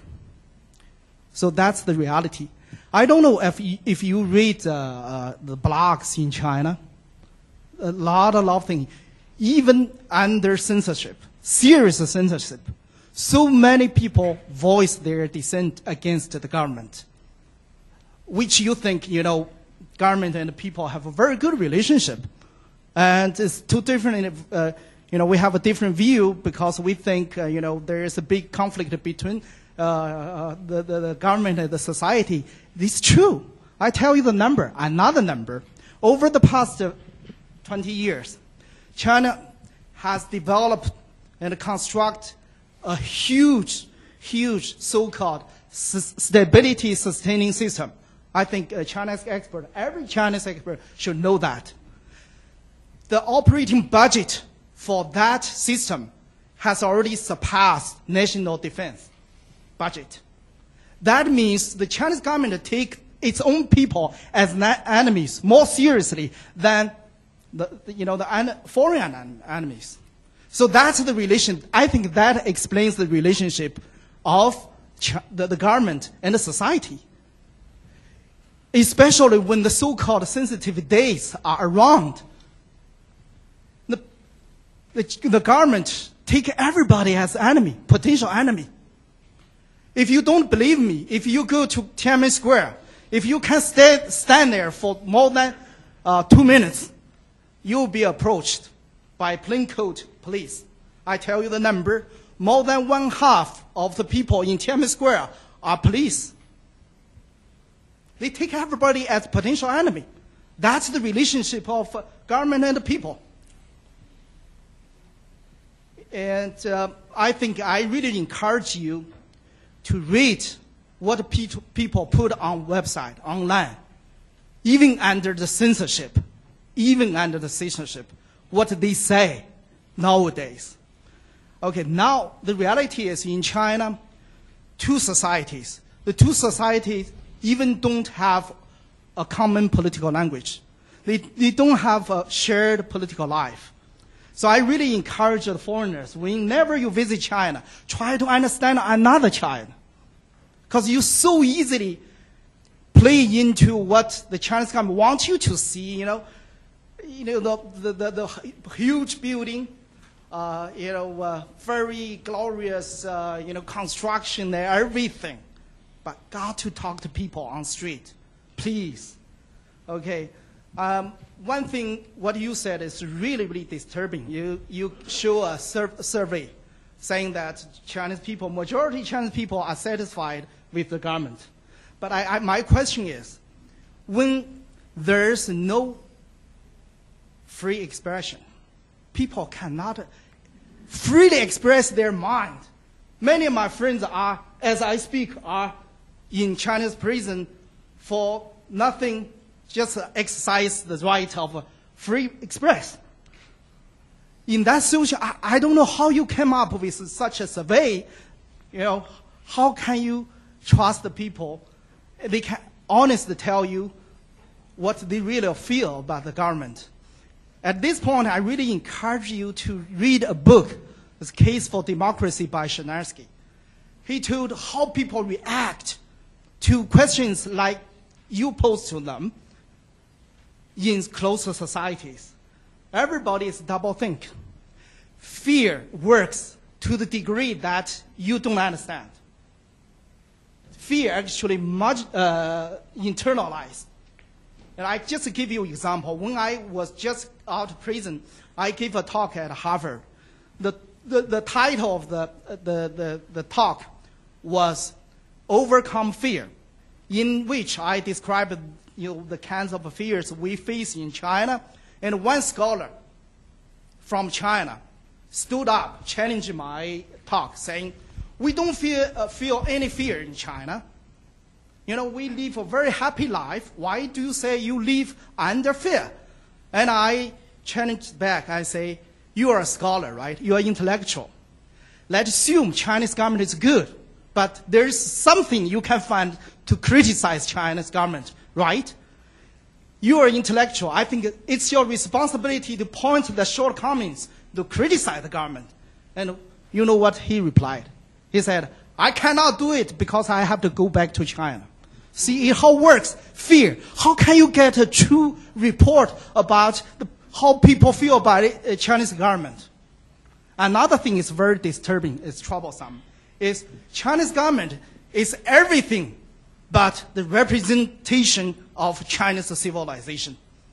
So that's the reality. I don't know if you read the blogs in China, a lot of things, even under censorship, serious censorship, so many people voice their dissent against the government, which you think, government and the people have a very good relationship. And it's 2 different, we have a different view because we think, there is a big conflict between the government and the society. This is true. I tell you the number, another number. Over the past 20 years, China has developed and constructed a huge so-called stability sustaining system. I think every Chinese expert should know that. The operating budget for that system has already surpassed national defense budget. That means the Chinese government take its own people as enemies more seriously than the foreign enemies. So that's the relation. I think that explains the relationship of the government and the society. especially when the so-called sensitive days are around. The government take everybody as enemy, potential enemy. If you don't believe me, if you go to Tiananmen Square, if you can stand there for more than 2 minutes, you'll be approached by plainclothes police. I tell you the number, more than 1/2 of the people in Tiananmen Square are police. They take everybody as potential enemy. That's the relationship of government and the people. And I think I really encourage you to read what people put on website, online, even under the censorship, what they say nowadays. Okay, now the reality is in China, two societies. The two societies even don't have a common political language. They don't have a shared political life. So I really encourage the foreigners, whenever you visit China, try to understand another China. Because you so easily play into what the Chinese government wants you to see, the huge building, very glorious, construction there, everything. But got to talk to people on street, please. Okay. One thing, what you said is really, really disturbing. You show a survey saying that majority Chinese people are satisfied with the government. But my question is, when there's no free expression, people cannot freely express their mind. Many of my friends are, as I speak, are in Chinese prison for nothing, just exercise the right of free express. In that situation, I don't know how you came up with such a survey. How can you trust the people? They can honestly tell you what they really feel about the government. At this point, I really encourage you to read a book, The Case for Democracy by Chernevsky. He told how people react to questions like you pose to them in closer societies. Everybody is double think. Fear works to the degree that you don't understand. Fear actually much internalized. And I just give you an example. When I was just out of prison, I gave a talk at Harvard. The title of the talk was Overcome Fear, in which I described the kinds of fears we face in China. And one scholar from China stood up, challenging my talk, saying, we don't feel any fear in China. We live a very happy life. Why do you say you live under fear? And I challenged back. I say, you are a scholar, right? You are intellectual. Let's assume Chinese government is good, but there is something you can find to criticize China's government, right? You are intellectual. I think it's your responsibility to point to the shortcomings, to criticize the government. And you know what he replied? He said, I cannot do it because I have to go back to China. See how it works. Fear. How can you get a true report about how people feel about the Chinese government? Another thing is very disturbing, it's troublesome, is Chinese government is everything but the representation of Chinese civilization.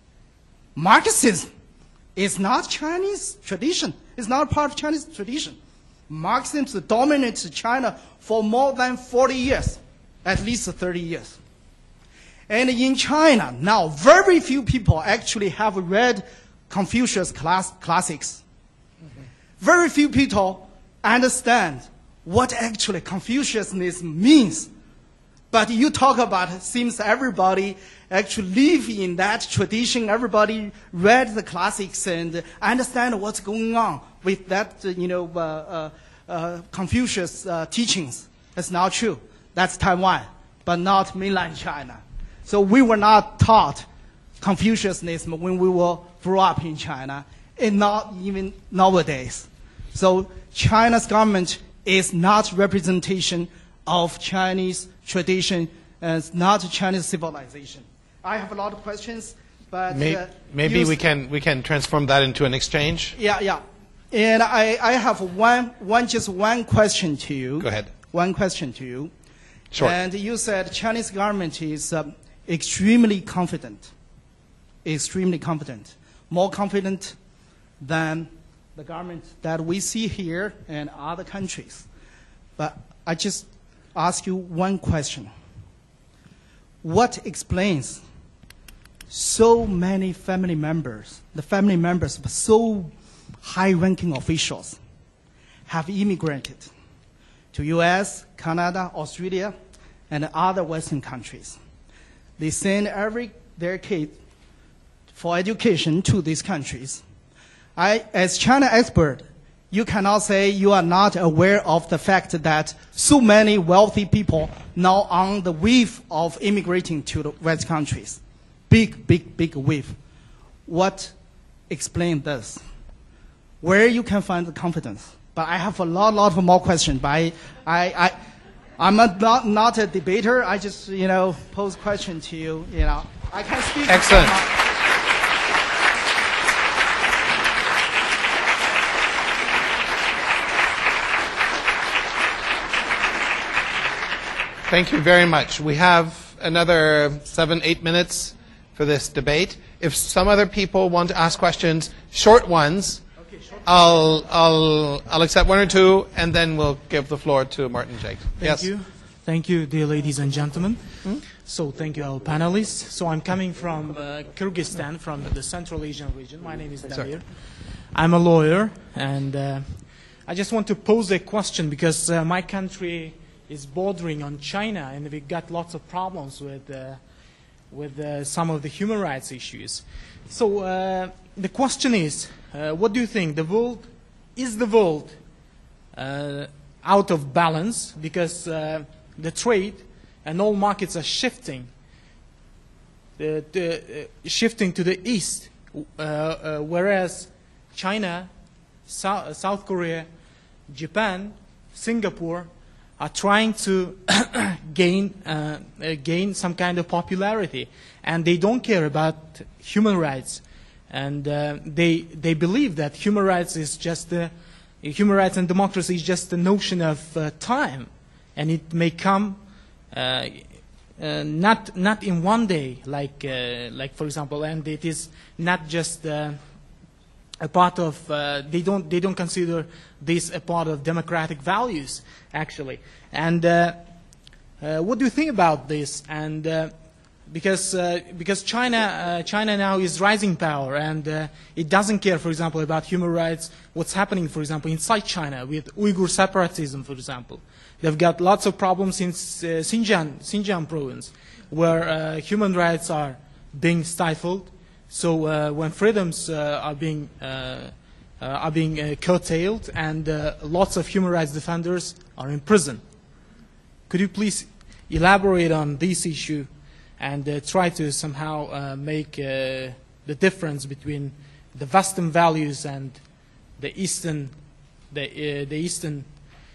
Marxism is not Chinese tradition. It's not part of Chinese tradition. Marxism dominates China for more than 40 years, at least 30 years. And in China, now, very few people actually have read Confucius classics. Very few people understand what actually Confucianism means. But you talk about it, seems everybody actually live in that tradition. Everybody read the classics and understand what's going on with that, Confucius teachings. That's not true. That's Taiwan, but not mainland China. So we were not taught Confucianism when we were grew up in China, and not even nowadays. So China's government is not representation of Chinese tradition and it's not Chinese civilization. I have a lot of questions, but maybe we can transform that into an exchange. Yeah. And I have just one question to you. Go ahead. One question to you. Sure. And you said Chinese government is extremely confident, more confident than the government that we see here and other countries. But I just ask you one question. What explains so many family members, the family members of so high-ranking officials have immigrated to US, Canada, Australia, and other Western countries? They send their kids for education to these countries. As China expert, you cannot say you are not aware of the fact that so many wealthy people now on the wave of immigrating to the West countries. Big wave. What explains this? Where you can find the confidence? But I have a lot of more questions. But I'm not a debater. I just pose question to you. I can speak. Excellent. Thank you very much. We have another 7-8 minutes for this debate. If some other people want to ask questions, short ones, okay, short. I'll accept one or two, and then we'll give the floor to Martin Jakes. Thank you, dear ladies and gentlemen. So thank you, our panelists. So I'm coming from Kyrgyzstan, from the Central Asian region. My name is Damir. I'm a lawyer, and I just want to pose a question because my country is bordering on China, and we got lots of problems with some of the human rights issues. So the question is, what do you think? Is the world out of balance because the trade and all markets are shifting to the east, whereas China, South Korea, Japan, Singapore are trying to gain some kind of popularity, and they don't care about human rights, and they believe that human rights and democracy is just a notion of time, and it may come not in one day, like for example, and it is not just a part of they don't consider this a part of democratic values actually. And what do you think about this? And because China now is rising power, and it doesn't care, for example, about human rights. What's happening, for example, inside China with Uyghur separatism, for example. They've got lots of problems in Xinjiang province, where human rights are being stifled. So when freedoms are being curtailed, and lots of human rights defenders are in prison. Could you please elaborate on this issue and try to somehow make the difference between the Western values and the Eastern, the Eastern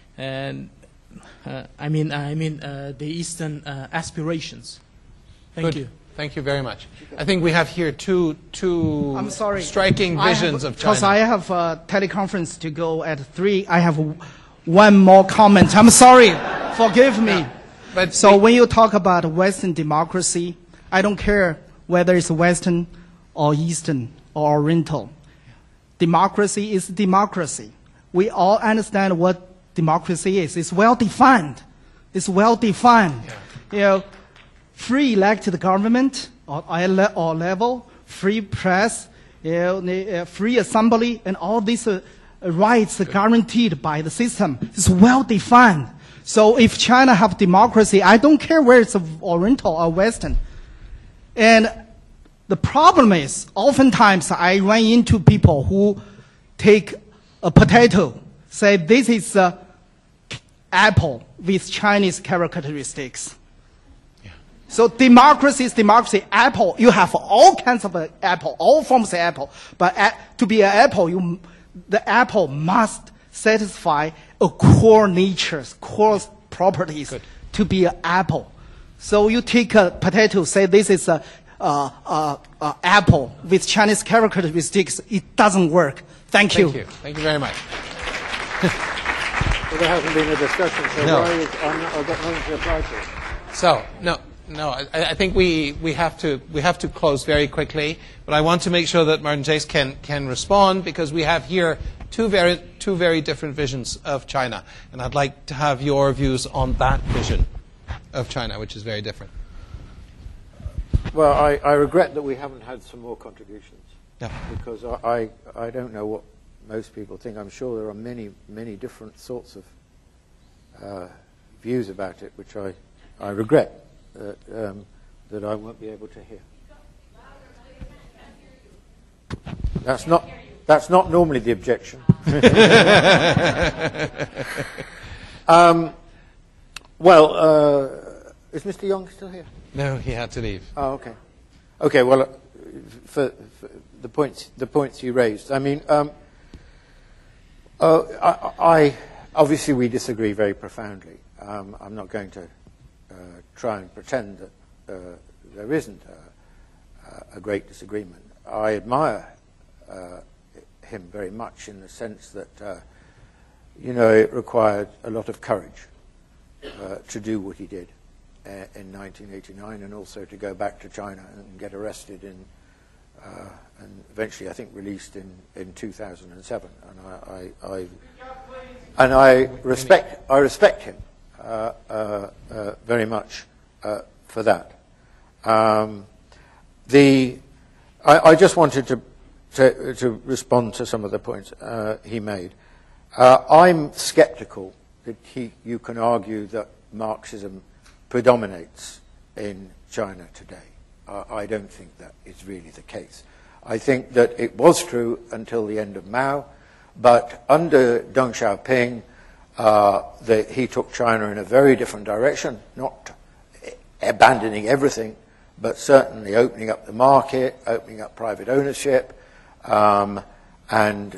aspirations? Thank you. Thank you very much. I think we have here two I'm sorry. Striking visions of China. Because I have a teleconference to go at 3. I have one more comment. I'm sorry. Forgive me. But so when you talk about Western democracy, I don't care whether it's Western or Eastern or Oriental. Democracy is democracy. We all understand what democracy is. It's well defined. It's well defined. Yeah. Free elected government or level, free press, free assembly, and all these rights guaranteed by the system. It's well defined. So if China have democracy, I don't care where it's Oriental or Western. And the problem is, oftentimes I run into people who take a potato, say this is an apple with Chinese characteristics. So democracy is democracy. Apple, you have all kinds of apple, all forms of apple. But to be an apple, the apple must satisfy a core natures, core properties to be an apple. So you take a potato, say this is a apple with Chinese characteristics. It doesn't work. Thank you. Thank you. Thank you very much. Well, there hasn't been a discussion, so No. I've got nothing to reply to. So, no, I think we have to close very quickly, but I want to make sure that Martin Chase can respond, because we have here two very different visions of China, and I'd like to have your views on that vision of China, which is very different. Well, I regret that we haven't had some more contributions, Yeah. because I don't know what most people think. I'm sure there are many different sorts of views about it, which I regret that I won't be able to hear. That's not normally the objection. Is Mr. Young still here? No, he had to leave. Oh, okay. Okay. Well, for the points you raised, I mean, I obviously we disagree very profoundly. I'm not going to try and pretend that there isn't a great disagreement. I admire him very much in the sense that it required a lot of courage to do what he did in 1989, and also to go back to China and get arrested and eventually, I think, released in 2007. And I respect him very much for that. I just wanted to respond to some of the points he made. I'm skeptical that you can argue that Marxism predominates in China today. I don't think that is really the case. I think that it was true until the end of Mao, but under Deng Xiaoping, he took China in a very different direction, not abandoning everything, but certainly opening up the market, opening up private ownership, and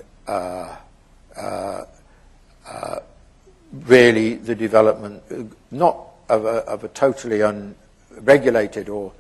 really the development, not of a totally unregulated or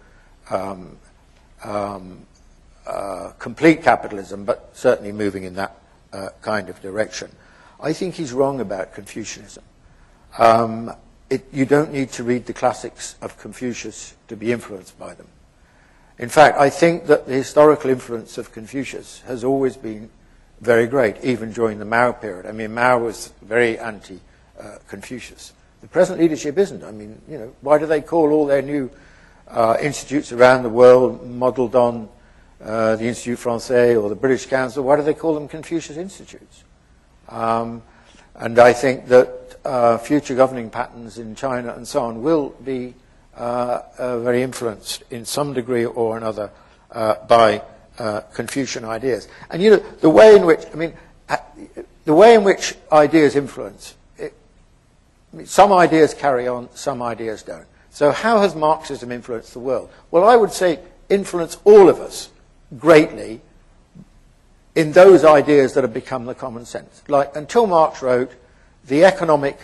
complete capitalism, but certainly moving in that kind of direction. I think he's wrong about Confucianism. You don't need to read the classics of Confucius to be influenced by them. In fact, I think that the historical influence of Confucius has always been very great, even during the Mao period. I mean, Mao was very anti-Confucius. The present leadership isn't. I mean, why do they call all their new institutes around the world modeled on the Institut Français or the British Council? Why do they call them Confucius Institutes? And I think that future governing patterns in China and so on will be very influenced in some degree or another by Confucian ideas. And the way in which ideas influence, some ideas carry on, some ideas don't. So how has Marxism influenced the world? Well, I would say influenced all of us greatly in those ideas that have become the common sense. Like, until Marx wrote, the economic,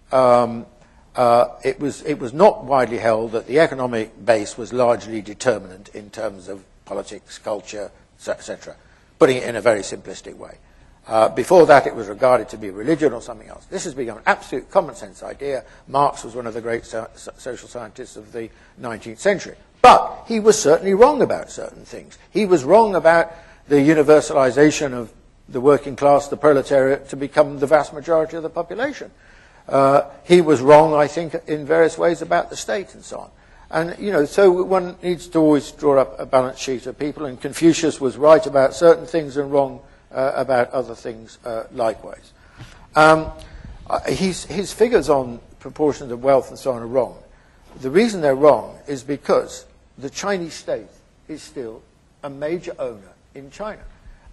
it was not widely held that the economic base was largely determinant in terms of politics, culture, etc., putting it in a very simplistic way. Before that, it was regarded to be religion or something else. This has become an absolute common sense idea. Marx was one of the great social scientists of the 19th century. But he was certainly wrong about certain things. He was wrong about the universalization of the working class, the proletariat, to become the vast majority of the population. He was wrong, I think, in various ways about the state and so on. And, so one needs to always draw up a balance sheet of people, and Confucius was right about certain things and wrong about other things likewise. His figures on proportions of wealth and so on are wrong. The reason they're wrong is because the Chinese state is still a major owner in China.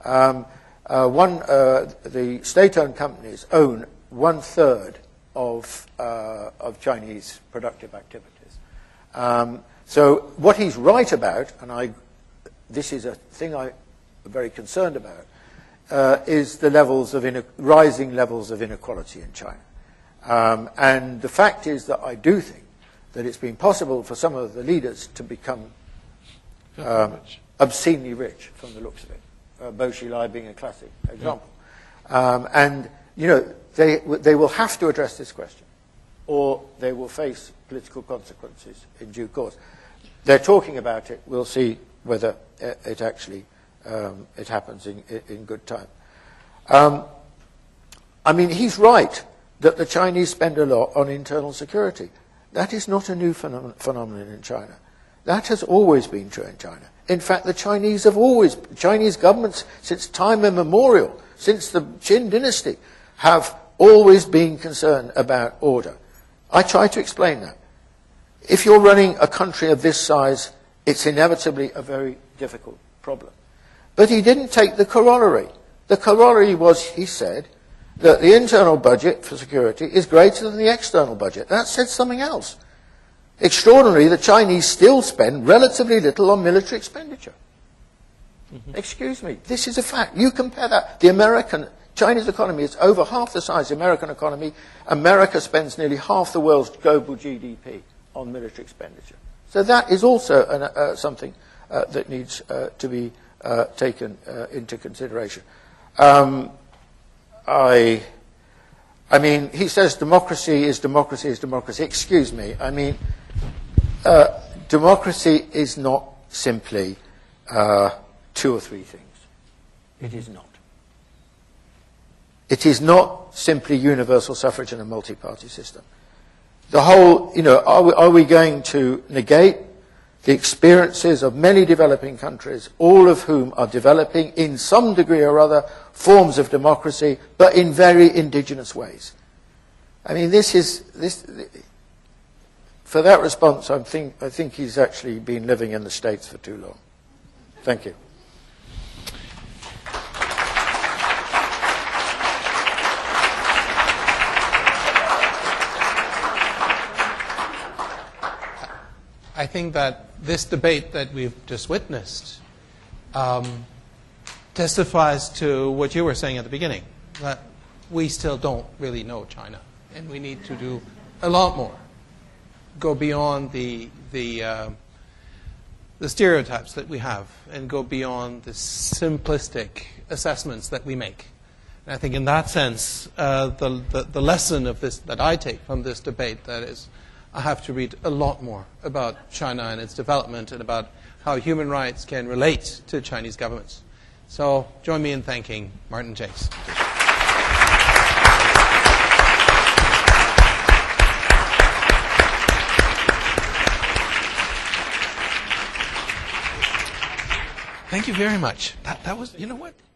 The state-owned companies own 1/3 of Chinese productive activities. So what he's right about, and this is a thing I'm very concerned about, is the rising levels of inequality in China. And the fact is that I do think that it's been possible for some of the leaders to become obscenely rich from the looks of it. Bo Xilai being a classic example. And, you know, they will have to address this question, or they will face political consequences in due course. They're talking about it. We'll see whether it actually it happens in good time. I mean, he's right that the Chinese spend a lot on internal security. That is not a new phenomenon in China. That has always been true in China. In fact, the Chinese governments, since time immemorial, since the Qin dynasty, have always been concerned about order. I try to explain that. If you're running a country of this size, it's inevitably a very difficult problem. But he didn't take the corollary. The corollary was, he said, that the internal budget for security is greater than the external budget. That said something else. Extraordinarily, the Chinese still spend relatively little on military expenditure. Excuse me, this is a fact. You compare that. The Chinese economy is over half the size of the American economy. America spends nearly half the world's global GDP on military expenditure. So that is also something that needs to be taken into consideration. I mean, he says democracy is democracy is democracy. Excuse me. I mean, democracy is not simply 2 or 3 things. It is not. It is not simply universal suffrage and a multi-party system. The whole, you know, are we going to negate the experiences of many developing countries, all of whom are developing in some degree or other forms of democracy, but in very indigenous ways? I mean, for that response, I think he's actually been living in the States for too long. Thank you. I think that this debate that we've just witnessed testifies to what you were saying at the beginning, that we still don't really know China, and we need to do a lot more, go beyond the stereotypes that we have, and go beyond the simplistic assessments that we make. And I think in that sense, the lesson of this that I take from this debate, that is, I have to read a lot more about China and its development and about how human rights can relate to Chinese governments. So join me in thanking Martin Chase. Thank you very much. That was, you know what?